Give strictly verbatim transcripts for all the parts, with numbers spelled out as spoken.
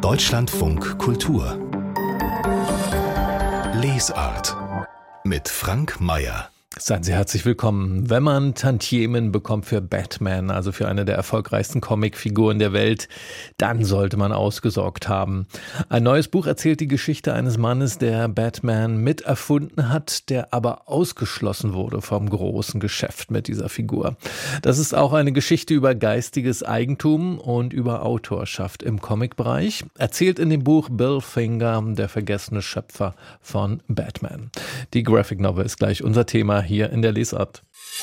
Deutschlandfunk Kultur Lesart mit Frank Mayer. Seien Sie herzlich willkommen. Wenn man Tantiemen bekommt für Batman, also für eine der erfolgreichsten Comicfiguren der Welt, dann sollte man ausgesorgt haben. Ein neues Buch erzählt die Geschichte eines Mannes, der Batman miterfunden hat, der aber ausgeschlossen wurde vom großen Geschäft mit dieser Figur. Das ist auch eine Geschichte über geistiges Eigentum und über Autorschaft im Comicbereich, erzählt in dem Buch Bill Finger, der vergessene Schöpfer von Batman. Die Graphic Novel ist gleich unser Thema hier in der Lesart.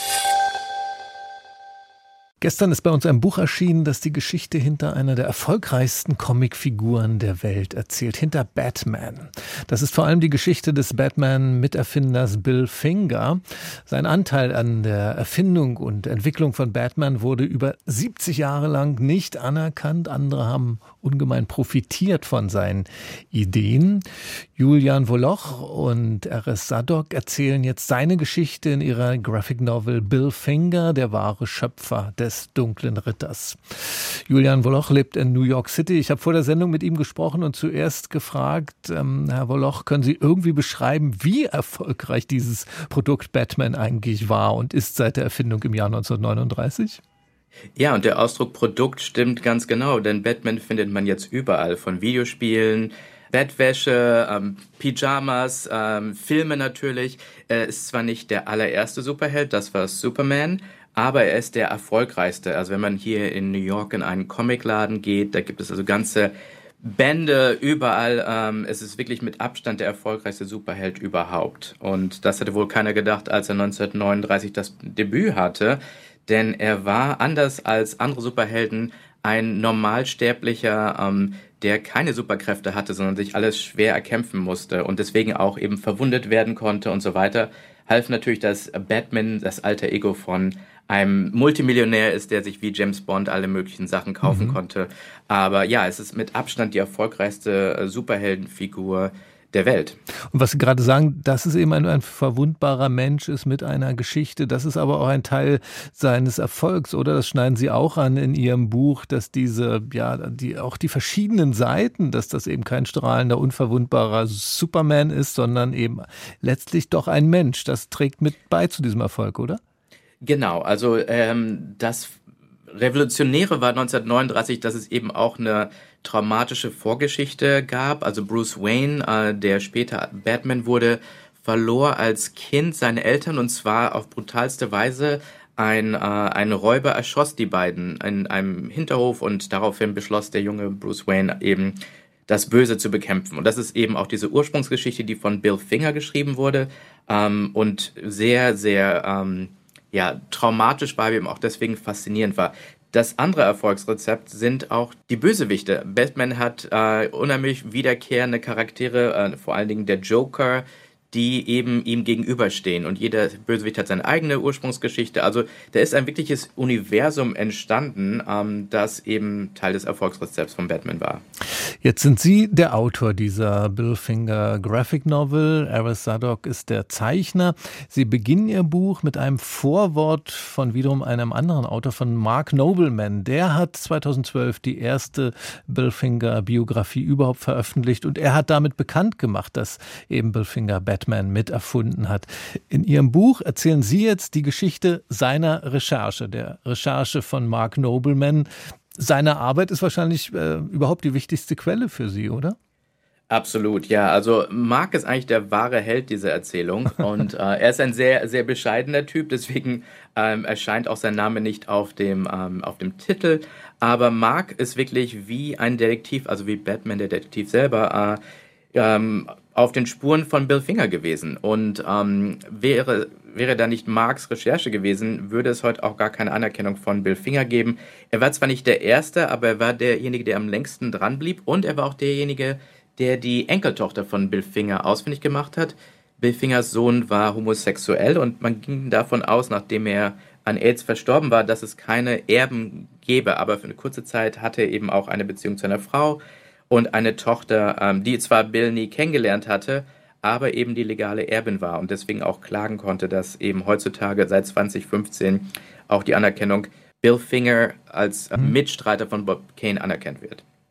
Gestern ist bei uns ein Buch erschienen, das die Geschichte hinter einer der erfolgreichsten Comicfiguren der Welt erzählt, hinter Batman. Das ist vor allem die Geschichte des Batman-Miterfinders Bill Finger. Sein Anteil an der Erfindung und Entwicklung von Batman wurde über siebzig Jahre lang nicht anerkannt. Andere haben ungemein profitiert von seinen Ideen. Julian Woloch und Erez Zadok erzählen jetzt seine Geschichte in ihrer Graphic Novel Bill Finger, der wahre Schöpfer des dunklen Ritters. Julian Woloch lebt in New York City. Ich habe vor der Sendung mit ihm gesprochen und zuerst gefragt, ähm, Herr Woloch, können Sie irgendwie beschreiben, wie erfolgreich dieses Produkt Batman eigentlich war und ist seit der Erfindung im Jahr neunzehnhundertneununddreißig? Ja, und der Ausdruck Produkt stimmt ganz genau, denn Batman findet man jetzt überall, von Videospielen, Bettwäsche, ähm, Pyjamas, ähm, Filme natürlich. Er ist zwar nicht der allererste Superheld, das war Superman, aber er ist der erfolgreichste. Also wenn man hier in New York in einen Comicladen geht, da gibt es also ganze Bände überall. Ähm, es ist wirklich mit Abstand der erfolgreichste Superheld überhaupt. Und das hätte wohl keiner gedacht, als er neunzehnhundertneununddreißig das Debüt hatte. Denn er war, anders als andere Superhelden, ein Normalsterblicher, ähm, der keine Superkräfte hatte, sondern sich alles schwer erkämpfen musste und deswegen auch eben verwundet werden konnte und so weiter. Half natürlich, dass Batman das alter Ego von einem Multimillionär ist, der sich wie James Bond alle möglichen Sachen kaufen mhm. konnte. Aber ja, es ist mit Abstand die erfolgreichste äh, Superheldenfigur der Welt. Und was Sie gerade sagen, dass es eben ein, ein verwundbarer Mensch ist mit einer Geschichte, das ist aber auch ein Teil seines Erfolgs, oder? Das schneiden Sie auch an in Ihrem Buch, dass diese, ja, die, auch die verschiedenen Seiten, dass das eben kein strahlender, unverwundbarer Superman ist, sondern eben letztlich doch ein Mensch. Das trägt mit bei zu diesem Erfolg, oder? Genau, also ähm, das Revolutionäre war neunzehnhundertneununddreißig, dass es eben auch eine traumatische Vorgeschichte gab. Also Bruce Wayne, äh, der später Batman wurde, verlor als Kind seine Eltern, und zwar auf brutalste Weise. Ein, äh, ein Räuber erschoss die beiden in einem Hinterhof, und daraufhin beschloss der junge Bruce Wayne eben, das Böse zu bekämpfen. Und das ist eben auch diese Ursprungsgeschichte, die von Bill Finger geschrieben wurde ähm, und sehr, sehr ähm, ja, traumatisch war, eben auch deswegen faszinierend war. Das andere Erfolgsrezept sind auch die Bösewichte. Batman hat äh, unheimlich wiederkehrende Charaktere, äh, vor allen Dingen der Joker, die eben ihm gegenüberstehen. Und jeder Bösewicht hat seine eigene Ursprungsgeschichte. Also da ist ein wirkliches Universum entstanden, ähm, das eben Teil des Erfolgsrezepts von Batman war. Jetzt sind Sie der Autor dieser Bill Finger Graphic Novel. Erez Zadok ist der Zeichner. Sie beginnen Ihr Buch mit einem Vorwort von wiederum einem anderen Autor, von Mark Nobleman. Der hat zweitausendzwölf die erste Bill Finger Biografie überhaupt veröffentlicht, und er hat damit bekannt gemacht, dass eben Bill Finger Batman miterfunden hat. In Ihrem Buch erzählen Sie jetzt die Geschichte seiner Recherche, der Recherche von Mark Nobleman. Seine Arbeit ist wahrscheinlich äh, überhaupt die wichtigste Quelle für Sie, oder? Absolut, ja. Also Mark ist eigentlich der wahre Held dieser Erzählung, und äh, er ist ein sehr, sehr bescheidener Typ, deswegen ähm, erscheint auch sein Name nicht auf dem, ähm, auf dem Titel. Aber Mark ist wirklich wie ein Detektiv, also wie Batman, der Detektiv selber, äh, ähm, auf den Spuren von Bill Finger gewesen. Und ähm, wäre, wäre da nicht Marks Recherche gewesen, würde es heute auch gar keine Anerkennung von Bill Finger geben. Er war zwar nicht der Erste, aber er war derjenige, der am längsten dran blieb, und er war auch derjenige, der die Enkeltochter von Bill Finger ausfindig gemacht hat. Bill Fingers Sohn war homosexuell, und man ging davon aus, nachdem er an AIDS verstorben war, dass es keine Erben gäbe. Aber für eine kurze Zeit hatte er eben auch eine Beziehung zu einer Frau und eine Tochter, ähm, die zwar Bill nie kennengelernt hatte, aber eben die legale Erbin war und deswegen auch klagen konnte, dass eben heutzutage seit zwanzig fünfzehn auch die Anerkennung Bill Finger als äh, Mitstreiter von Bob Kane anerkannt wird.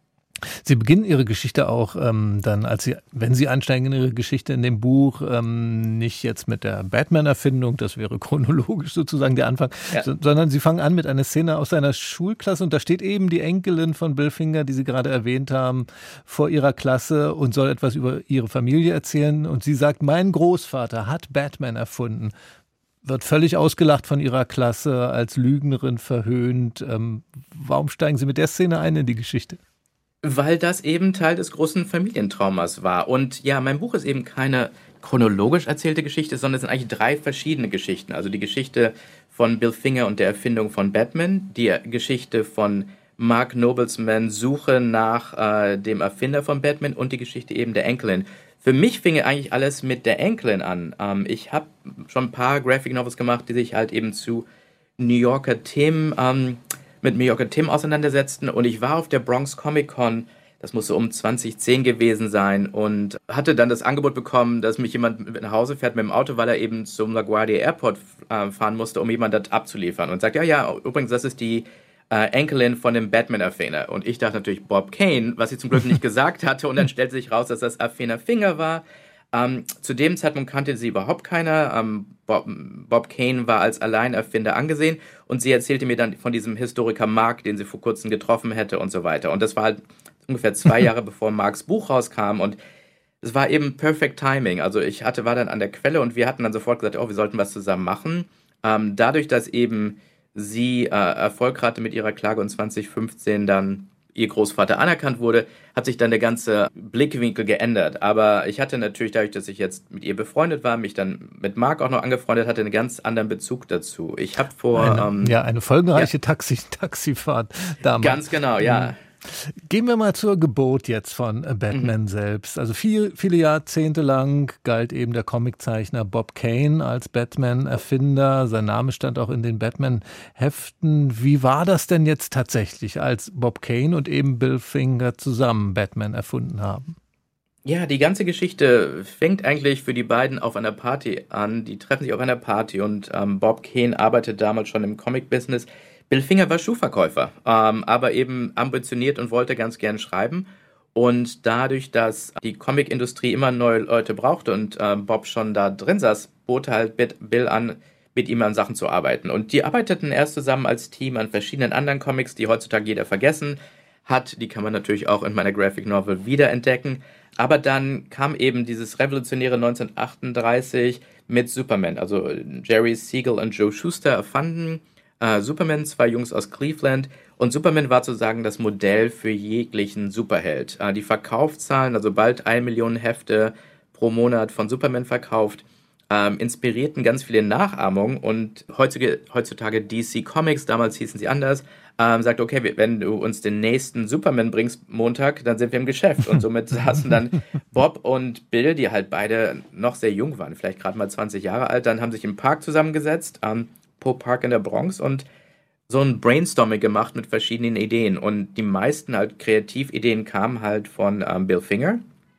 Sie beginnen Ihre Geschichte auch ähm, dann, als Sie, wenn Sie einsteigen in Ihre Geschichte in dem Buch, ähm, nicht jetzt mit der Batman-Erfindung, das wäre chronologisch sozusagen der Anfang, ja. so, sondern Sie fangen an mit einer Szene aus seiner Schulklasse und da steht eben die Enkelin von Bill Finger, die Sie gerade erwähnt haben, vor ihrer Klasse und soll etwas über ihre Familie erzählen und sie sagt, mein Großvater hat Batman erfunden. Wird völlig ausgelacht von ihrer Klasse, als Lügnerin verhöhnt. Ähm, warum steigen Sie mit der Szene ein in die Geschichte? Weil das eben Teil des großen Familientraumas war. Und ja, mein Buch ist eben keine chronologisch erzählte Geschichte, sondern es sind eigentlich drei verschiedene Geschichten. Also die Geschichte von Bill Finger und der Erfindung von Batman, die Geschichte von Mark Noblesmans Suche nach äh, dem Erfinder von Batman und die Geschichte eben der Enkelin. Für mich fing eigentlich alles mit der Enkelin an. Ähm, ich habe schon ein paar Graphic Novels gemacht, die sich halt eben zu New Yorker Themen ähm, mit New Yorker Themen auseinandersetzten und ich war auf der Bronx Comic Con, das muss so um zwanzig zehn gewesen sein und hatte dann das Angebot bekommen, dass mich jemand nach Hause fährt mit dem Auto, weil er eben zum LaGuardia Airport äh, fahren musste, um jemand das abzuliefern und sagt, ja, ja, übrigens, das ist die äh, Enkelin von dem Batman-Erfinder und ich dachte natürlich Bob Kane, was ich zum Glück nicht gesagt hatte und dann stellte sich raus, dass das Erfinder Finger war. Ähm, zu dem Zeitpunkt kannte sie überhaupt keiner. Ähm, Bob, Bob Kane war als Alleinerfinder angesehen und sie erzählte mir dann von diesem Historiker Mark, den sie vor kurzem getroffen hätte und so weiter. Und das war halt ungefähr zwei Jahre bevor Marks Buch rauskam und es war eben perfect timing. Also ich hatte, war dann an der Quelle und wir hatten dann sofort gesagt, oh, wir sollten was zusammen machen. Ähm, dadurch, dass eben sie äh, Erfolg hatte mit ihrer Klage und zwanzig fünfzehn dann ihr Großvater anerkannt wurde, hat sich dann der ganze Blickwinkel geändert. Aber ich hatte natürlich, dadurch, dass ich jetzt mit ihr befreundet war, mich dann mit Mark auch noch angefreundet hatte, einen ganz anderen Bezug dazu. Ich habe vor... Eine, ähm, ja, eine folgenreiche ja. Taxi, Taxifahrt damals. Ganz genau, ja. Gehen wir mal zur Geburt jetzt von Batman mhm. selbst. Also viel, viele Jahrzehnte lang galt eben der Comiczeichner Bob Kane als Batman-Erfinder. Sein Name stand auch in den Batman-Heften. Wie war das denn jetzt tatsächlich, als Bob Kane und eben Bill Finger zusammen Batman erfunden haben? Ja, die ganze Geschichte fängt eigentlich für die beiden auf einer Party an. Die treffen sich auf einer Party und ähm, Bob Kane arbeitet damals schon im Comic-Business. Bill Finger war Schuhverkäufer, ähm, aber eben ambitioniert und wollte ganz gern schreiben. Und dadurch, dass die Comicindustrie immer neue Leute brauchte und ähm, Bob schon da drin saß, bot halt Bill an, mit ihm an Sachen zu arbeiten. Und die arbeiteten erst zusammen als Team an verschiedenen anderen Comics, die heutzutage jeder vergessen hat. Die kann man natürlich auch in meiner Graphic Novel wiederentdecken. Aber dann kam eben dieses revolutionäre neunzehnhundertachtunddreißig mit Superman. Also Jerry Siegel und Joe Shuster erfanden Uh, Superman, zwei Jungs aus Cleveland und Superman war sozusagen das Modell für jeglichen Superheld. Uh, die Verkaufszahlen, also bald eine Million Hefte pro Monat von Superman verkauft, ähm, inspirierten ganz viele Nachahmungen und heutzutage, heutzutage D C Comics, damals hießen sie anders, ähm, sagt, okay, wenn du uns den nächsten Superman bringst Montag, dann sind wir im Geschäft. Und somit saßen dann Bob und Bill, die halt beide noch sehr jung waren, vielleicht gerade mal zwanzig Jahre alt, dann haben sich im Park zusammengesetzt, ähm, Park in der Bronx und so ein Brainstorming gemacht mit verschiedenen Ideen und die meisten halt Kreativideen kamen halt von ähm, Bill Finger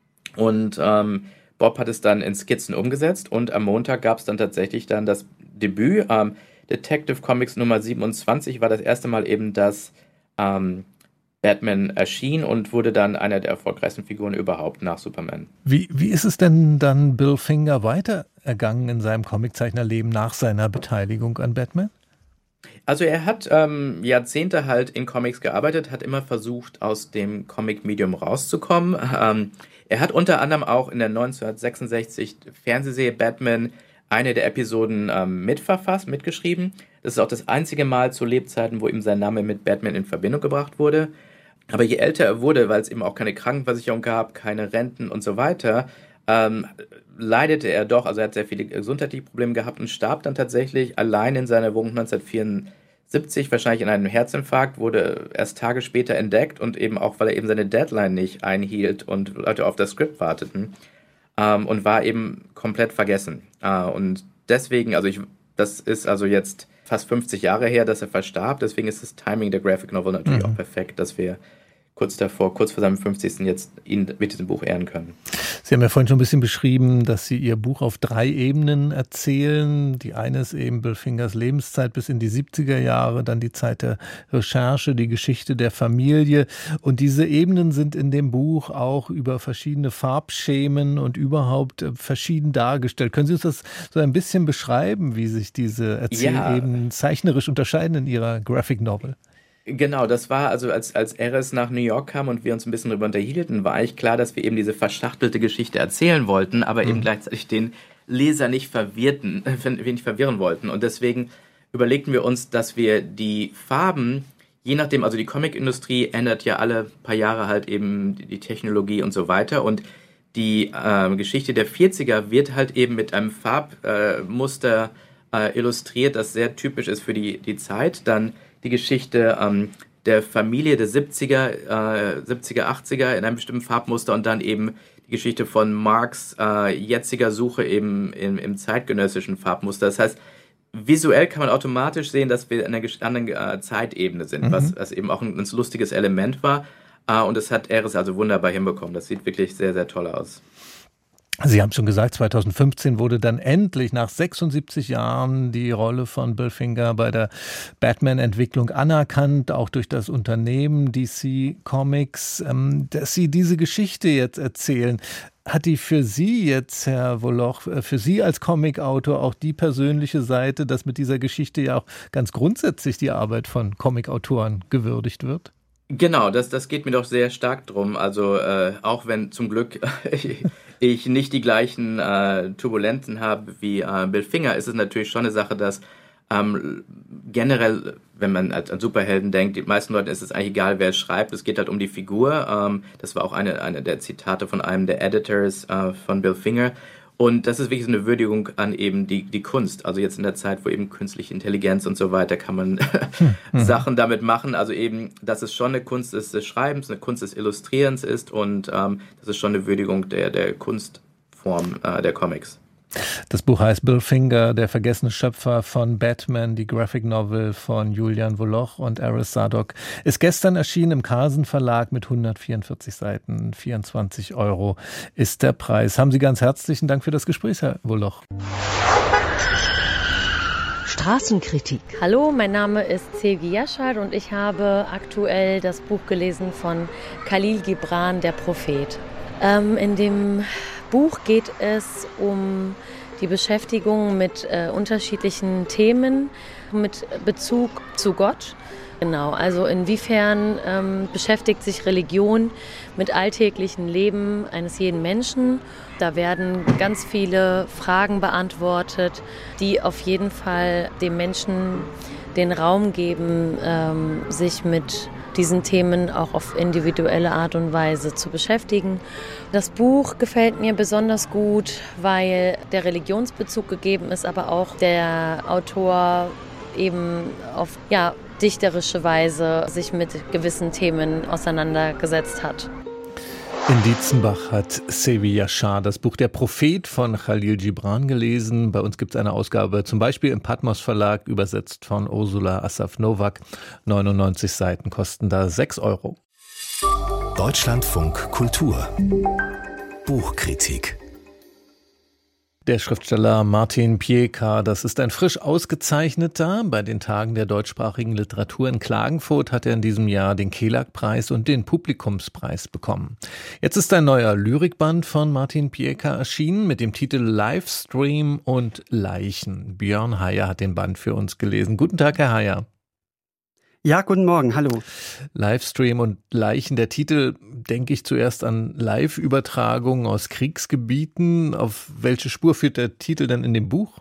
und ähm, Bob hat es dann in Skizzen umgesetzt und am Montag gab es dann tatsächlich dann das Debüt. Ähm, Detective Comics Nummer siebenundzwanzig war das erste Mal eben, dass ähm, Batman erschien und wurde dann einer der erfolgreichsten Figuren überhaupt nach Superman. Wie, wie ist es denn dann Bill Finger weiter ergangen in seinem Comiczeichnerleben nach seiner Beteiligung an Batman? Also er hat ähm, Jahrzehnte halt in Comics gearbeitet, hat immer versucht, aus dem Comic-Medium rauszukommen. Ähm, er hat unter anderem auch in der neunzehnhundertsechsundsechzig Fernsehserie Batman eine der Episoden ähm, mitverfasst, mitgeschrieben. Das ist auch das einzige Mal zu Lebzeiten, wo ihm sein Name mit Batman in Verbindung gebracht wurde. Aber je älter er wurde, weil es eben auch keine Krankenversicherung gab, keine Renten und so weiter, ähm, leidete er doch, also er hat sehr viele gesundheitliche Probleme gehabt und starb dann tatsächlich allein in seiner Wohnung neunzehnhundertvierundsiebzig, wahrscheinlich in einem Herzinfarkt, wurde erst Tage später entdeckt und eben auch, weil er eben seine Deadline nicht einhielt und Leute auf das Skript warteten ähm, und war eben komplett vergessen. Äh, und deswegen, also ich, das ist also jetzt fast fünfzig Jahre her, dass er verstarb, deswegen ist das Timing der Graphic Novel natürlich mhm. auch perfekt, dass wir kurz davor, kurz vor seinem fünfzigsten jetzt ihn mit diesem Buch ehren können. Sie haben ja vorhin schon ein bisschen beschrieben, dass Sie Ihr Buch auf drei Ebenen erzählen. Die eine ist eben Bill Fingers Lebenszeit bis in die siebziger Jahre, dann die Zeit der Recherche, die Geschichte der Familie. Und diese Ebenen sind in dem Buch auch über verschiedene Farbschemen und überhaupt verschieden dargestellt. Können Sie uns das so ein bisschen beschreiben, wie sich diese Erzählebenen ja. zeichnerisch unterscheiden in Ihrer Graphic Novel? Genau, das war also, als, als Eris nach New York kam und wir uns ein bisschen darüber unterhielten, war eigentlich klar, dass wir eben diese verschachtelte Geschichte erzählen wollten, aber mhm. eben gleichzeitig den Leser nicht verwirrten, äh, nicht verwirren wollten. Und deswegen überlegten wir uns, dass wir die Farben, je nachdem, also die Comicindustrie ändert ja alle paar Jahre halt eben die, die Technologie und so weiter, und die äh, Geschichte der vierziger wird halt eben mit einem Farbmuster äh, äh, illustriert, das sehr typisch ist für die, die Zeit. Dann die Geschichte ähm, der Familie der siebziger, äh, siebziger, achtziger in einem bestimmten Farbmuster und dann eben die Geschichte von Marks äh, jetziger Suche eben im, im zeitgenössischen Farbmuster. Das heißt, visuell kann man automatisch sehen, dass wir in einer anderen äh, Zeitebene sind, mhm. was, was eben auch ein, ein lustiges Element war. Äh, und das hat Eris also wunderbar hinbekommen. Das sieht wirklich sehr, sehr toll aus. Sie haben schon gesagt, zweitausendfünfzehn wurde dann endlich nach sechsundsiebzig Jahren die Rolle von Bill Finger bei der Batman-Entwicklung anerkannt, auch durch das Unternehmen D C Comics. Dass Sie diese Geschichte jetzt erzählen, hat die für Sie jetzt, Herr Woloch, für Sie als Comicautor auch die persönliche Seite, dass mit dieser Geschichte ja auch ganz grundsätzlich die Arbeit von Comicautoren gewürdigt wird? Genau, das, das geht mir doch sehr stark drum. Also äh, auch wenn zum Glück ich nicht die gleichen äh, Turbulenzen habe wie äh, Bill Finger, ist es natürlich schon eine Sache, dass ähm, generell, wenn man an, an Superhelden denkt, die meisten Leuten ist es eigentlich egal, wer es schreibt. Es geht halt um die Figur. Ähm, das war auch eine, eine der Zitate von einem der Editors äh, von Bill Finger. Und das ist wirklich so eine Würdigung an eben die, die Kunst. Also jetzt in der Zeit, wo eben künstliche Intelligenz und so weiter, kann man mhm. Sachen damit machen. Also eben, dass es schon eine Kunst ist des Schreibens, eine Kunst des Illustrierens ist und ähm, das ist schon eine Würdigung der, der Kunstform äh, der Comics. Das Buch heißt Bill Finger, der vergessene Schöpfer von Batman, die Graphic Novel von Julian Woloch und Eris Zadok. Ist gestern erschienen im Carlsen Verlag mit hundertvierundvierzig Seiten, vierundzwanzig Euro ist der Preis. Haben Sie ganz herzlichen Dank für das Gespräch, Herr Woloch. Straßenkritik. Hallo, mein Name ist Sevgi Yashar und ich habe aktuell das Buch gelesen von Khalil Gibran, der Prophet. Ähm, in dem Buch geht es um die Beschäftigung mit äh, unterschiedlichen Themen mit Bezug zu Gott. Genau, also inwiefern ähm, beschäftigt sich Religion mit alltäglichen Leben eines jeden Menschen. Da werden ganz viele Fragen beantwortet, die auf jeden Fall dem Menschen den Raum geben, ähm, sich mit diesen Themen auch auf individuelle Art und Weise zu beschäftigen. Das Buch gefällt mir besonders gut, weil der Religionsbezug gegeben ist, aber auch der Autor eben auf ja, dichterische Weise sich mit gewissen Themen auseinandergesetzt hat. In Dietzenbach hat Sevgi Yashar das Buch Der Prophet von Khalil Gibran gelesen. Bei uns gibt es eine Ausgabe zum Beispiel im Patmos Verlag, übersetzt von Ursula Assaf-Nowak. neunundneunzig Seiten kosten da sechs Euro. Deutschlandfunk Kultur Buchkritik. Der Schriftsteller Martin Pieka, das ist ein frisch ausgezeichneter. Bei den Tagen der deutschsprachigen Literatur in Klagenfurt hat er in diesem Jahr den Kelag-Preis und den Publikumspreis bekommen. Jetzt ist ein neuer Lyrikband von Martin Pieka erschienen mit dem Titel Livestream und Leichen. Björn Heyer hat den Band für uns gelesen. Guten Tag, Herr Heyer. Ja, guten Morgen, hallo. Livestream und Leichen, der Titel, denke ich zuerst an Live-Übertragungen aus Kriegsgebieten. Auf welche Spur führt der Titel denn in dem Buch?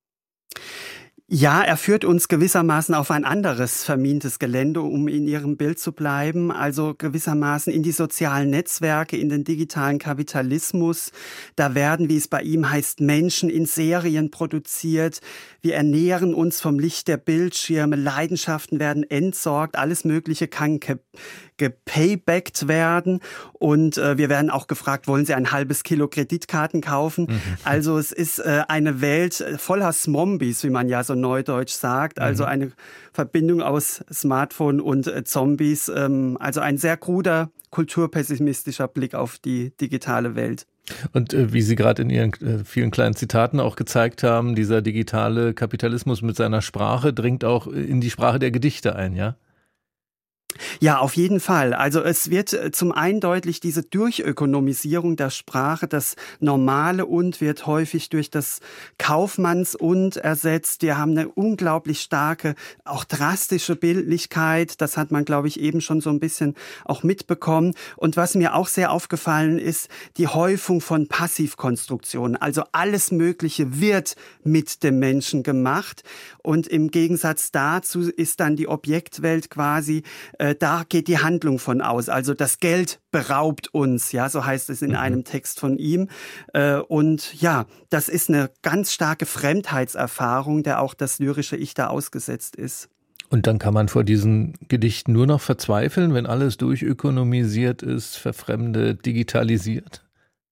Ja, er führt uns gewissermaßen auf ein anderes vermintes Gelände, um in Ihrem Bild zu bleiben, also gewissermaßen in die sozialen Netzwerke, in den digitalen Kapitalismus. Da werden, wie es bei ihm heißt, Menschen in Serien produziert. Wir ernähren uns vom Licht der Bildschirme, Leidenschaften werden entsorgt, alles Mögliche kann ge- gepaybackt werden und äh, wir werden auch gefragt, wollen Sie ein halbes Kilo Kreditkarten kaufen? Mhm. Also es ist äh, eine Welt voller Zombies, wie man ja so neudeutsch sagt, also mhm. eine Verbindung aus Smartphone und äh, Zombies, ähm, also ein sehr kruder, kulturpessimistischer Blick auf die digitale Welt. Und äh, wie Sie gerade in Ihren äh, vielen kleinen Zitaten auch gezeigt haben, dieser digitale Kapitalismus mit seiner Sprache dringt auch in die Sprache der Gedichte ein, ja? Ja, auf jeden Fall. Also es wird zum einen deutlich diese Durchökonomisierung der Sprache, das normale Und wird häufig durch das Kaufmanns-Und ersetzt. Wir haben eine unglaublich starke, auch drastische Bildlichkeit. Das hat man, glaube ich, eben schon so ein bisschen auch mitbekommen. Und was mir auch sehr aufgefallen ist, die Häufung von Passivkonstruktionen. Also alles Mögliche wird mit dem Menschen gemacht. Und im Gegensatz dazu ist dann die Objektwelt quasi, äh, da geht die Handlung von aus. Also das Geld beraubt uns, ja, so heißt es in mhm. einem Text von ihm. Äh, und ja, das ist eine ganz starke Fremdheitserfahrung, der auch das lyrische Ich da ausgesetzt ist. Und dann kann man vor diesen Gedichten nur noch verzweifeln, wenn alles durchökonomisiert ist, verfremdet, digitalisiert?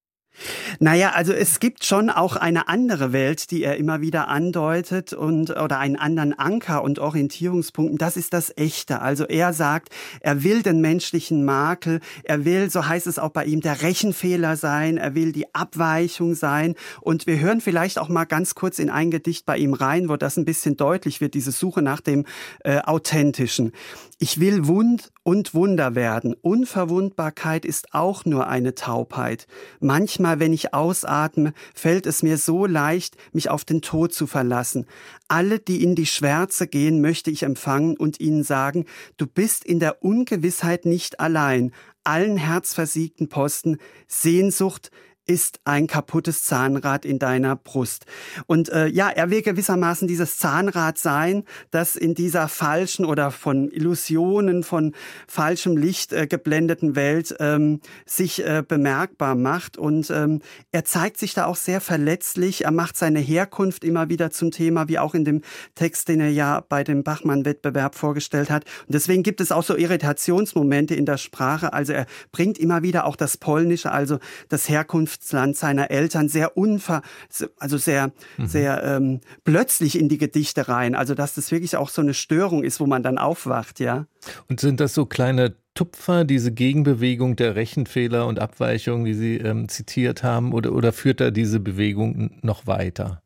Naja, also es gibt schon auch eine andere Welt, die er immer wieder andeutet und oder einen anderen Anker und Orientierungspunkt. Das ist das Echte. Also er sagt, er will den menschlichen Makel, er will, so heißt es auch bei ihm, der Rechenfehler sein, er will die Abweichung sein. Und wir hören vielleicht auch mal ganz kurz in ein Gedicht bei ihm rein, wo das ein bisschen deutlich wird, diese Suche nach dem äh, Authentischen. Ich will Wund und Wunder werden. Unverwundbarkeit ist auch nur eine Taubheit. Manchmal, wenn ich ausatme, fällt es mir so leicht, mich auf den Tod zu verlassen. Alle, die in die Schwärze gehen, möchte ich empfangen und ihnen sagen, du bist in der Ungewissheit nicht allein. Allen herzversiegten Posten, Sehnsucht ist ein kaputtes Zahnrad in deiner Brust. Und äh, ja, er will gewissermaßen dieses Zahnrad sein, das in dieser falschen oder von Illusionen, von falschem Licht äh, geblendeten Welt ähm, sich äh, bemerkbar macht. Und ähm, er zeigt sich da auch sehr verletzlich. Er macht seine Herkunft immer wieder zum Thema, wie auch in dem Text, den er ja bei dem Bachmann-Wettbewerb vorgestellt hat. Und deswegen gibt es auch so Irritationsmomente in der Sprache. Also er bringt immer wieder auch das Polnische, also das Herkunft Land seiner Eltern sehr unver, also sehr, mhm. sehr ähm, plötzlich in die Gedichte rein. Also dass das wirklich auch so eine Störung ist, wo man dann aufwacht, ja. Und sind das so kleine Tupfer, diese Gegenbewegung der Rechenfehler und Abweichungen, die Sie ähm, zitiert haben, oder, oder führt da diese Bewegung noch weiter?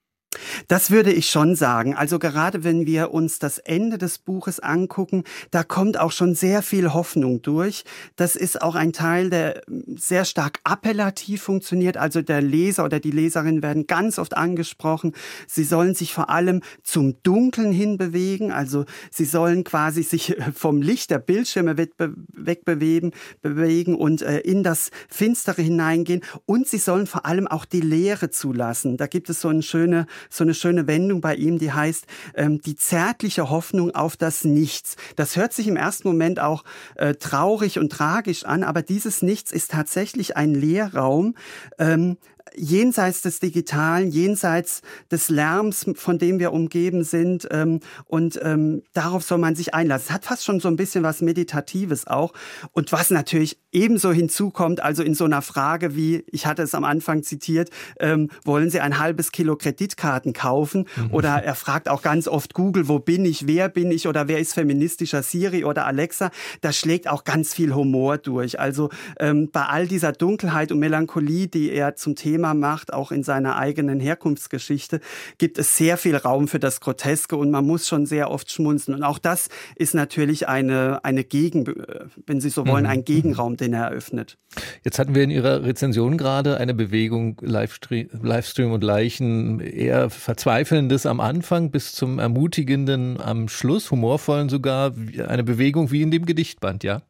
Das würde ich schon sagen. Also gerade wenn wir uns das Ende des Buches angucken, da kommt auch schon sehr viel Hoffnung durch. Das ist auch ein Teil, der sehr stark appellativ funktioniert. Also der Leser oder die Leserin werden ganz oft angesprochen. Sie sollen sich vor allem zum Dunkeln hin bewegen. Also sie sollen quasi sich vom Licht der Bildschirme wegbewegen bewegen und in das Finstere hineingehen. Und sie sollen vor allem auch die Leere zulassen. Da gibt es so eine schöne so eine schöne Wendung bei ihm, die heißt, ähm, die zärtliche Hoffnung auf das Nichts. Das hört sich im ersten Moment auch äh, traurig und tragisch an, aber dieses Nichts ist tatsächlich ein Leerraum, ähm, jenseits des Digitalen, jenseits des Lärms, von dem wir umgeben sind, ähm, und ähm, darauf soll man sich einlassen. Es hat fast schon so ein bisschen was Meditatives auch. Und was natürlich ebenso hinzukommt, also in so einer Frage wie, ich hatte es am Anfang zitiert, ähm, wollen Sie ein halbes Kilo Kreditkarten kaufen? Mhm. Oder er fragt auch ganz oft Google, wo bin ich, wer bin ich oder wer ist feministischer Siri oder Alexa? Da schlägt auch ganz viel Humor durch. Also ähm, bei all dieser Dunkelheit und Melancholie, die er zum Thema macht, auch in seiner eigenen Herkunftsgeschichte, gibt es sehr viel Raum für das Groteske und man muss schon sehr oft schmunzeln. Und auch das ist natürlich eine, eine Gegen, wenn Sie so wollen, ein Gegenraum, den er eröffnet. Jetzt hatten wir in Ihrer Rezension gerade eine Bewegung, Livestream, Livestream und Leichen, eher Verzweifelndes am Anfang bis zum Ermutigenden am Schluss, humorvollen sogar, eine Bewegung wie in dem Gedichtband, ja?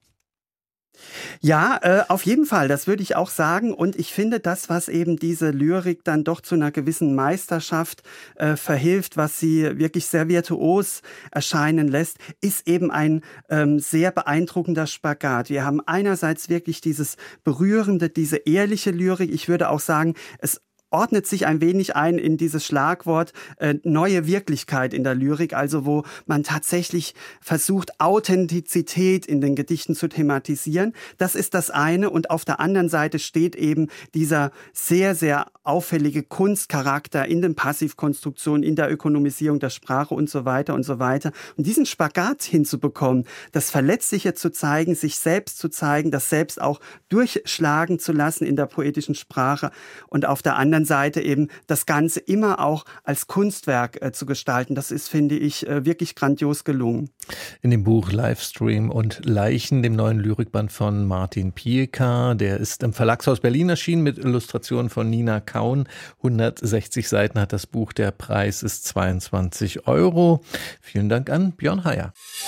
Ja, äh, auf jeden Fall, das würde ich auch sagen. Und ich finde, das, was eben diese Lyrik dann doch zu einer gewissen Meisterschaft äh, verhilft, was sie wirklich sehr virtuos erscheinen lässt, ist eben ein ähm, sehr beeindruckender Spagat. Wir haben einerseits wirklich dieses berührende, diese ehrliche Lyrik. Ich würde auch sagen, es ordnet sich ein wenig ein in dieses Schlagwort äh, neue Wirklichkeit in der Lyrik, also wo man tatsächlich versucht, Authentizität in den Gedichten zu thematisieren. Das ist das eine. Und auf der anderen Seite steht eben dieser sehr, sehr auffällige Kunstcharakter in den Passivkonstruktionen, in der Ökonomisierung der Sprache und so weiter und so weiter. Und diesen Spagat hinzubekommen, das Verletzliche zu zeigen, sich selbst zu zeigen, das selbst auch durchschlagen zu lassen in der poetischen Sprache und auf der anderen Seite eben das Ganze immer auch als Kunstwerk äh, zu gestalten. Das ist, finde ich, äh, wirklich grandios gelungen. In dem Buch Livestream und Leichen, dem neuen Lyrikband von Martin Pieka, der ist im Verlagshaus Berlin erschienen mit Illustrationen von Nina Kaun. hundertsechzig Seiten hat das Buch, der Preis ist zweiundzwanzig Euro. Vielen Dank an Björn Heyer.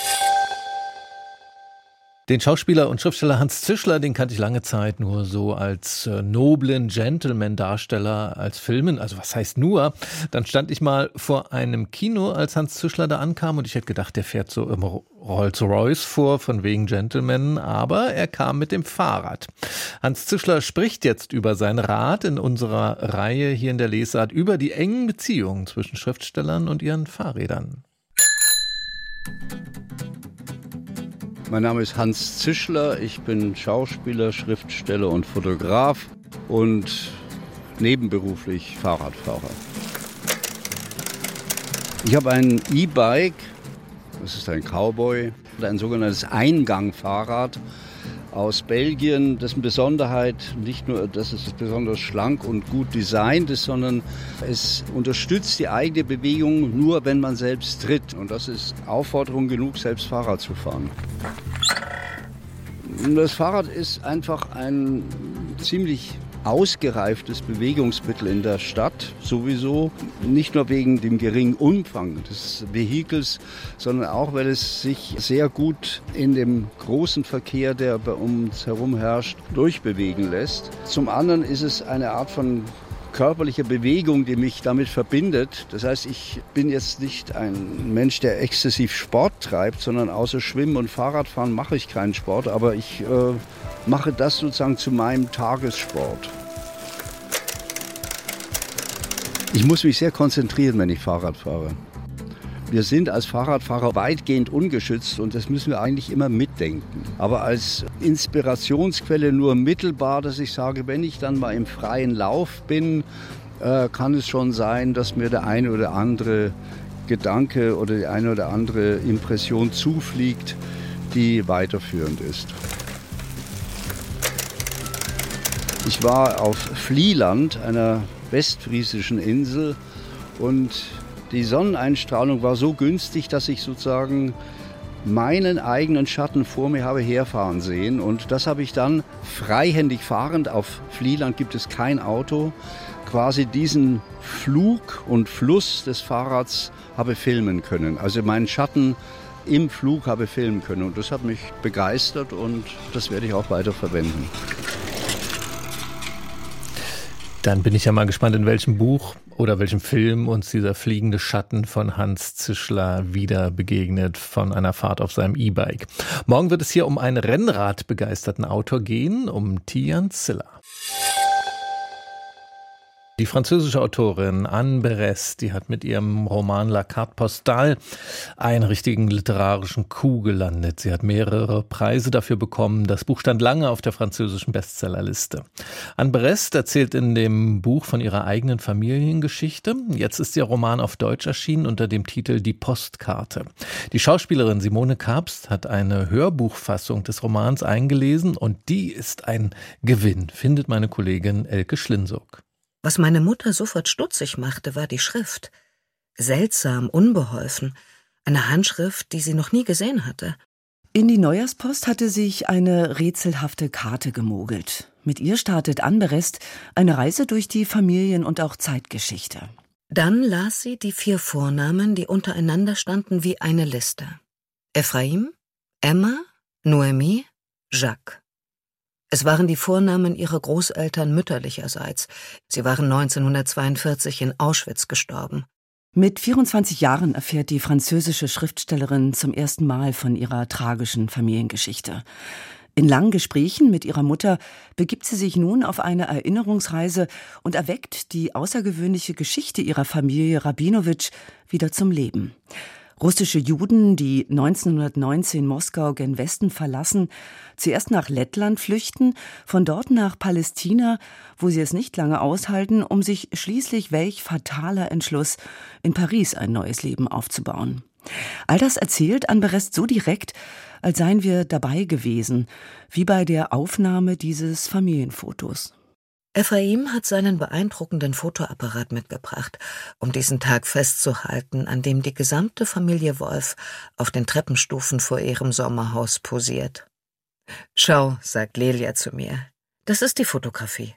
Den Schauspieler und Schriftsteller Hans Zischler, den kannte ich lange Zeit nur so als äh, noblen Gentleman-Darsteller, als Filmen. Also was heißt nur? Dann stand ich mal vor einem Kino, als Hans Zischler da ankam und ich hätte gedacht, der fährt so im Rolls-Royce vor, von wegen Gentleman, aber er kam mit dem Fahrrad. Hans Zischler spricht jetzt über sein Rad in unserer Reihe hier in der Lesart über die engen Beziehungen zwischen Schriftstellern und ihren Fahrrädern. Mein Name ist Hans Zischler, ich bin Schauspieler, Schriftsteller und Fotograf und nebenberuflich Fahrradfahrer. Ich habe ein E-Bike, das ist ein Cowboy, ein sogenanntes Eingangfahrrad aus Belgien, dessen Besonderheit nicht nur, dass es besonders schlank und gut designt ist, sondern es unterstützt die eigene Bewegung nur, wenn man selbst tritt. Und das ist Aufforderung genug, selbst Fahrrad zu fahren. Das Fahrrad ist einfach ein ziemlich ausgereiftes Bewegungsmittel in der Stadt sowieso. Nicht nur wegen dem geringen Umfang des Vehikels, sondern auch, weil es sich sehr gut in dem großen Verkehr, der bei uns herum herrscht, durchbewegen lässt. Zum anderen ist es eine Art von körperliche Bewegung, die mich damit verbindet. Das heißt, ich bin jetzt nicht ein Mensch, der exzessiv Sport treibt, sondern außer Schwimmen und Fahrradfahren mache ich keinen Sport, aber ich äh, mache das sozusagen zu meinem Tagessport. Ich muss mich sehr konzentrieren, wenn ich Fahrrad fahre. Wir sind als Fahrradfahrer weitgehend ungeschützt und das müssen wir eigentlich immer mitdenken. Aber als Inspirationsquelle nur mittelbar, dass ich sage, wenn ich dann mal im freien Lauf bin, äh, kann es schon sein, dass mir der eine oder andere Gedanke oder die eine oder andere Impression zufliegt, die weiterführend ist. Ich war auf Vlieland, einer westfriesischen Insel, und die Sonneneinstrahlung war so günstig, dass ich sozusagen meinen eigenen Schatten vor mir habe herfahren sehen. Und das habe ich dann freihändig fahrend, auf Vlieland gibt es kein Auto, quasi diesen Flug und Fluss des Fahrrads habe filmen können. Also meinen Schatten im Flug habe filmen können. Und das hat mich begeistert und das werde ich auch weiter verwenden. Dann bin ich ja mal gespannt, in welchem Buch oder welchem Film uns dieser fliegende Schatten von Hans Zischler wieder begegnet von einer Fahrt auf seinem E-Bike. Morgen wird es hier um einen Rennradbegeisterten Autor gehen, um Tian Ziller. Die französische Autorin Anne Berest, die hat mit ihrem Roman La Carte Postale einen richtigen literarischen Coup gelandet. Sie hat mehrere Preise dafür bekommen. Das Buch stand lange auf der französischen Bestsellerliste. Anne Berest erzählt in dem Buch von ihrer eigenen Familiengeschichte. Jetzt ist ihr Roman auf Deutsch erschienen unter dem Titel Die Postkarte. Die Schauspielerin Simone Kabst hat eine Hörbuchfassung des Romans eingelesen und die ist ein Gewinn, findet meine Kollegin Elke Schlinsog. Was meine Mutter sofort stutzig machte, war die Schrift. Seltsam, unbeholfen. Eine Handschrift, die sie noch nie gesehen hatte. In die Neujahrspost hatte sich eine rätselhafte Karte gemogelt. Mit ihr startet Anne Berest eine Reise durch die Familien- und auch Zeitgeschichte. Dann las sie die vier Vornamen, die untereinander standen wie eine Liste. Ephraim, Emma, Noemi, Jacques. Es waren die Vornamen ihrer Großeltern mütterlicherseits. Sie waren neunzehnhundertzweiundvierzig in Auschwitz gestorben. Mit vierundzwanzig Jahren erfährt die französische Schriftstellerin zum ersten Mal von ihrer tragischen Familiengeschichte. In langen Gesprächen mit ihrer Mutter begibt sie sich nun auf eine Erinnerungsreise und erweckt die außergewöhnliche Geschichte ihrer Familie Rabinowitsch wieder zum Leben. Russische Juden, die neunzehnhundertneunzehn Moskau gen Westen verlassen, zuerst nach Lettland flüchten, von dort nach Palästina, wo sie es nicht lange aushalten, um sich schließlich welch fataler Entschluss, in Paris ein neues Leben aufzubauen. All das erzählt Anne Berest so direkt, als seien wir dabei gewesen, wie bei der Aufnahme dieses Familienfotos. Ephraim hat seinen beeindruckenden Fotoapparat mitgebracht, um diesen Tag festzuhalten, an dem die gesamte Familie Wolf auf den Treppenstufen vor ihrem Sommerhaus posiert. »Schau«, sagt Lelia zu mir, »das ist die Fotografie.«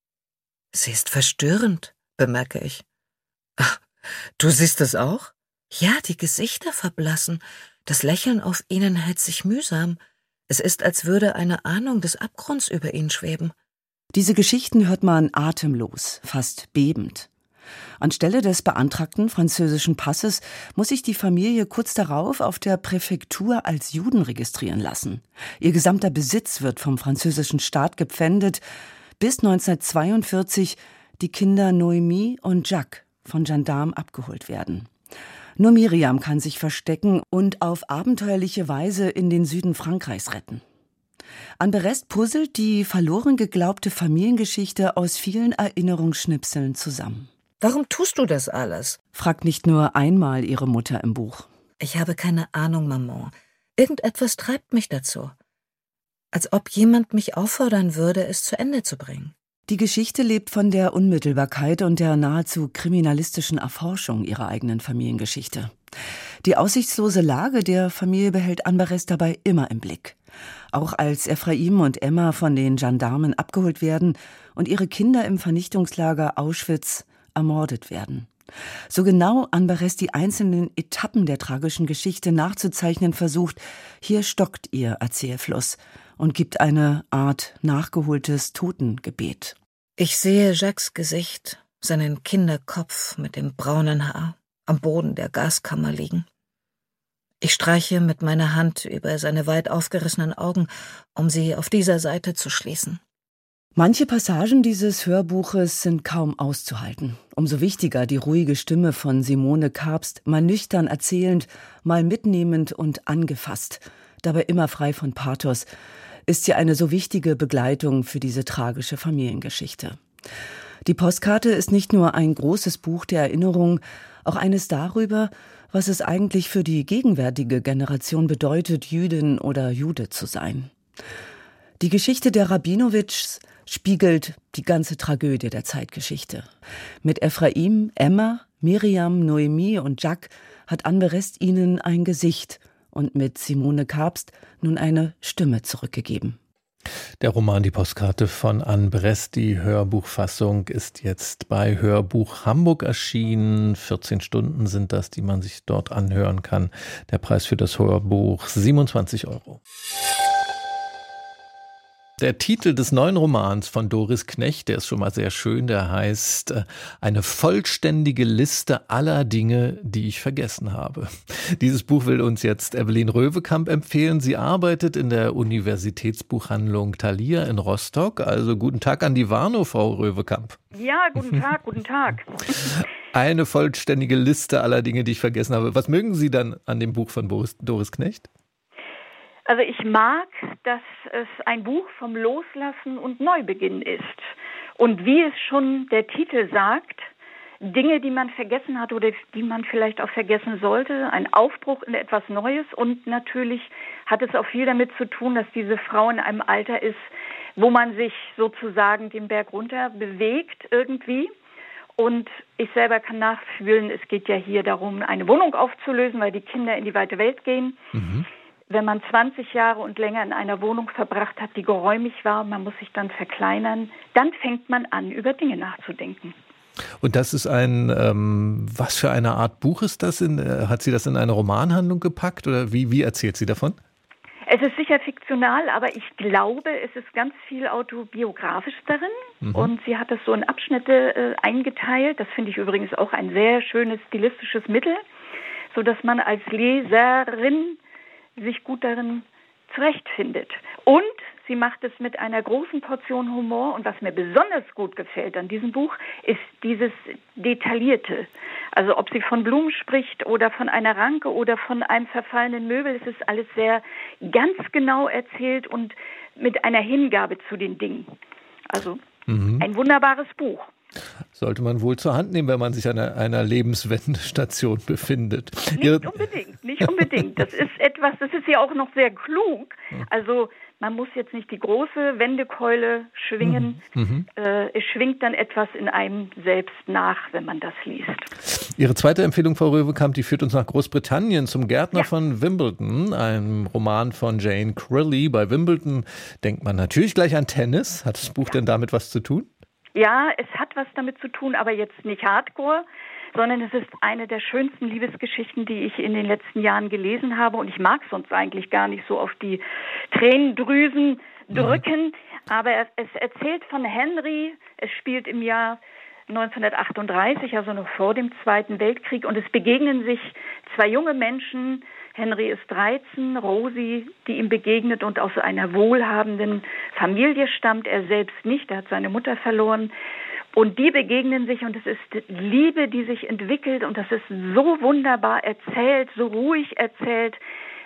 »Sie ist verstörend«, bemerke ich. »Ach, du siehst es auch?« »Ja, die Gesichter verblassen. Das Lächeln auf ihnen hält sich mühsam. Es ist, als würde eine Ahnung des Abgrunds über ihnen schweben.« Diese Geschichten hört man atemlos, fast bebend. Anstelle des beantragten französischen Passes muss sich die Familie kurz darauf auf der Präfektur als Juden registrieren lassen. Ihr gesamter Besitz wird vom französischen Staat gepfändet, bis neunzehnhundertzweiundvierzig die Kinder Noémie und Jacques von Gendarmen abgeholt werden. Nur Miriam kann sich verstecken und auf abenteuerliche Weise in den Süden Frankreichs retten. Anne Berest puzzelt die verloren geglaubte Familiengeschichte aus vielen Erinnerungsschnipseln zusammen. »Warum tust du das alles?« fragt nicht nur einmal ihre Mutter im Buch. »Ich habe keine Ahnung, Maman. Irgendetwas treibt mich dazu. Als ob jemand mich auffordern würde, es zu Ende zu bringen.« Die Geschichte lebt von der Unmittelbarkeit und der nahezu kriminalistischen Erforschung ihrer eigenen Familiengeschichte. Die aussichtslose Lage der Familie behält Anne Berest dabei immer im Blick. Auch als Ephraim und Emma von den Gendarmen abgeholt werden und ihre Kinder im Vernichtungslager Auschwitz ermordet werden. So genau Anne Berest die einzelnen Etappen der tragischen Geschichte nachzuzeichnen versucht, hier stockt ihr Erzählfluss und gibt eine Art nachgeholtes Totengebet. Ich sehe Jacques Gesicht, seinen Kinderkopf mit dem braunen Haar, am Boden der Gaskammer liegen. Ich streiche mit meiner Hand über seine weit aufgerissenen Augen, um sie auf dieser Seite zu schließen. Manche Passagen dieses Hörbuches sind kaum auszuhalten. Umso wichtiger die ruhige Stimme von Simone Kabst, mal nüchtern erzählend, mal mitnehmend und angefasst, dabei immer frei von Pathos, ist sie eine so wichtige Begleitung für diese tragische Familiengeschichte. Die Postkarte ist nicht nur ein großes Buch der Erinnerung, auch eines darüber, was es eigentlich für die gegenwärtige Generation bedeutet, Jüdin oder Jude zu sein. Die Geschichte der Rabinowitschs spiegelt die ganze Tragödie der Zeitgeschichte. Mit Ephraim, Emma, Miriam, Noémie und Jacques hat Anne Berest ihnen ein Gesicht und mit Simone Kabst nun eine Stimme zurückgegeben. Der Roman Die Postkarte von Anne Berest, die Hörbuchfassung, ist jetzt bei Hörbuch Hamburg erschienen. vierzehn Stunden sind das, die man sich dort anhören kann. Der Preis für das Hörbuch siebenundzwanzig Euro. Der Titel des neuen Romans von Doris Knecht, der ist schon mal sehr schön, der heißt äh, Eine vollständige Liste aller Dinge, die ich vergessen habe. Dieses Buch will uns jetzt Evelyn Röwekamp empfehlen. Sie arbeitet in der Universitätsbuchhandlung Thalia in Rostock. Also guten Tag an die Warnow, Frau Röwekamp. Ja, guten Tag, guten Tag. Eine vollständige Liste aller Dinge, die ich vergessen habe. Was mögen Sie dann an dem Buch von Boris, Doris Knecht? Also ich mag, dass es ein Buch vom Loslassen und Neubeginn ist. Und wie es schon der Titel sagt, Dinge, die man vergessen hat oder die man vielleicht auch vergessen sollte, ein Aufbruch in etwas Neues. Und natürlich hat es auch viel damit zu tun, dass diese Frau in einem Alter ist, wo man sich sozusagen den Berg runter bewegt irgendwie. Und ich selber kann nachfühlen, es geht ja hier darum, eine Wohnung aufzulösen, weil die Kinder in die weite Welt gehen. Mhm. Wenn man zwanzig Jahre und länger in einer Wohnung verbracht hat, die geräumig war, man muss sich dann verkleinern, dann fängt man an, über Dinge nachzudenken. Und das ist ein, ähm, was für eine Art Buch ist das? In, äh, hat sie das in eine Romanhandlung gepackt oder wie, wie erzählt sie davon? Es ist sicher fiktional, aber ich glaube, es ist ganz viel autobiografisch darin. Mhm. Und sie hat das so in Abschnitte äh, eingeteilt. Das finde ich übrigens auch ein sehr schönes stilistisches Mittel, sodass man als Leserin sich gut darin zurechtfindet. Und Sie macht es mit einer großen Portion Humor. Und was mir besonders gut gefällt an diesem Buch, ist dieses Detaillierte. Also ob sie von Blumen spricht oder von einer Ranke oder von einem verfallenen Möbel, es ist alles sehr ganz genau erzählt und mit einer Hingabe zu den Dingen. Also mhm. ein wunderbares Buch. Sollte man wohl zur Hand nehmen, wenn man sich an einer, einer Lebenswendestation befindet. Nicht Ihre unbedingt, nicht unbedingt. Das ist etwas, das ist ja auch noch sehr klug. Also man muss jetzt nicht die große Wendekeule schwingen. Mhm. Äh, es schwingt dann etwas in einem selbst nach, wenn man das liest. Ihre zweite Empfehlung, Frau Röwekamp, die führt uns nach Großbritannien zum Gärtner ja. von Wimbledon, einem Roman von Jane Crilly. Bei Wimbledon denkt man natürlich gleich an Tennis. Hat das Buch ja. denn damit was zu tun? Ja, es hat was damit zu tun, aber jetzt nicht hardcore, sondern es ist eine der schönsten Liebesgeschichten, die ich in den letzten Jahren gelesen habe. Und ich mag sonst eigentlich gar nicht so auf die Tränendrüsen drücken. Ja. Aber es erzählt von Henry, es spielt im Jahr neunzehnhundertachtunddreißig, also noch vor dem Zweiten Weltkrieg. Und es begegnen sich zwei junge Menschen. Henry ist dreizehn, Rosie, die ihm begegnet und aus einer wohlhabenden Familie stammt. Er selbst nicht, er hat seine Mutter verloren. Und die begegnen sich und es ist Liebe, die sich entwickelt und das ist so wunderbar erzählt, so ruhig erzählt,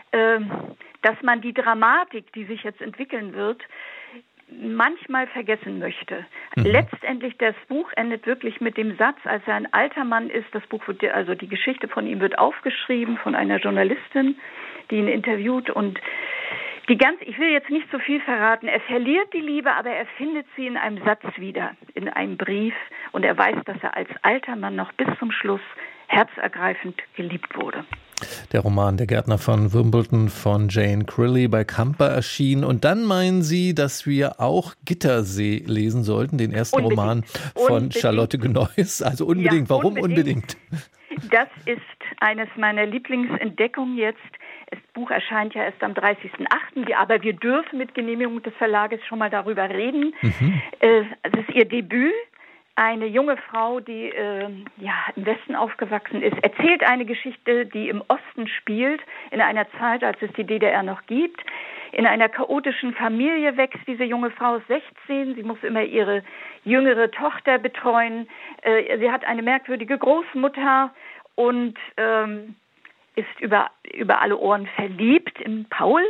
dass man die Dramatik, die sich jetzt entwickeln wird, manchmal vergessen möchte. Mhm. Letztendlich, das Buch endet wirklich mit dem Satz, als er ein alter Mann ist, das Buch wird, also die Geschichte von ihm wird aufgeschrieben von einer Journalistin, die ihn interviewt und die ganz, ich will jetzt nicht so viel verraten, er verliert die Liebe, aber er findet sie in einem Satz wieder, in einem Brief und er weiß, dass er als alter Mann noch bis zum Schluss herzergreifend geliebt wurde. Der Roman Der Gärtner von Wimbledon von Jane Crilly bei Camper erschien. Und dann meinen Sie, dass wir auch Gittersee lesen sollten, den ersten unbedingt. Roman von unbedingt. Charlotte Gneuss. Also unbedingt. Ja, Warum unbedingt? unbedingt? Das ist eines meiner Lieblingsentdeckungen jetzt. Das Buch erscheint ja erst am dreißigsten achten aber wir dürfen mit Genehmigung des Verlages schon mal darüber reden. Mhm. Es ist ihr Debüt. Eine junge Frau, die äh, ja, im Westen aufgewachsen ist, erzählt eine Geschichte, die im Osten spielt, in einer Zeit, als es die D D R noch gibt. In einer chaotischen Familie wächst diese junge Frau, ist sechzehn, sie muss immer ihre jüngere Tochter betreuen. Äh, sie hat eine merkwürdige Großmutter und ähm, ist über, über alle Ohren verliebt in Paul.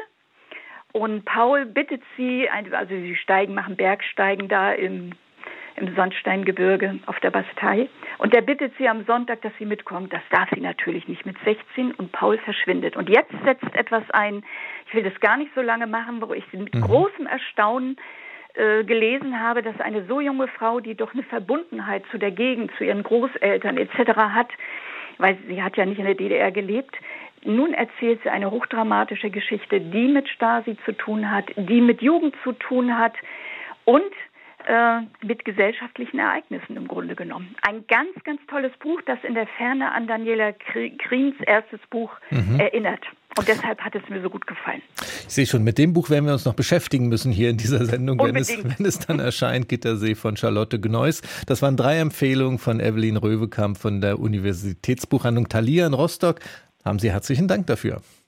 Und Paul bittet sie, also sie steigen, machen Bergsteigen da im im Sandsteingebirge auf der Bastei. Und der bittet sie am Sonntag, dass sie mitkommt. Das darf sie natürlich nicht mit sechzehn und Paul verschwindet. Und jetzt setzt etwas ein, ich will das gar nicht so lange machen, wo ich mit mhm. großem Erstaunen äh, gelesen habe, dass eine so junge Frau, die doch eine Verbundenheit zu der Gegend, zu ihren Großeltern et cetera hat, weil sie hat ja nicht in der D D R gelebt, nun erzählt sie eine hochdramatische Geschichte, die mit Stasi zu tun hat, die mit Jugend zu tun hat und mit gesellschaftlichen Ereignissen im Grunde genommen. Ein ganz, ganz tolles Buch, das in der Ferne an Daniela Kriens erstes Buch mhm. erinnert. Und deshalb hat es mir so gut gefallen. Ich sehe schon, mit dem Buch werden wir uns noch beschäftigen müssen hier in dieser Sendung, wenn es, wenn es dann erscheint, Gittersee von Charlotte Gneuss. Das waren drei Empfehlungen von Evelyn Röwekamp von der Universitätsbuchhandlung Thalia in Rostock. Haben Sie herzlichen Dank dafür.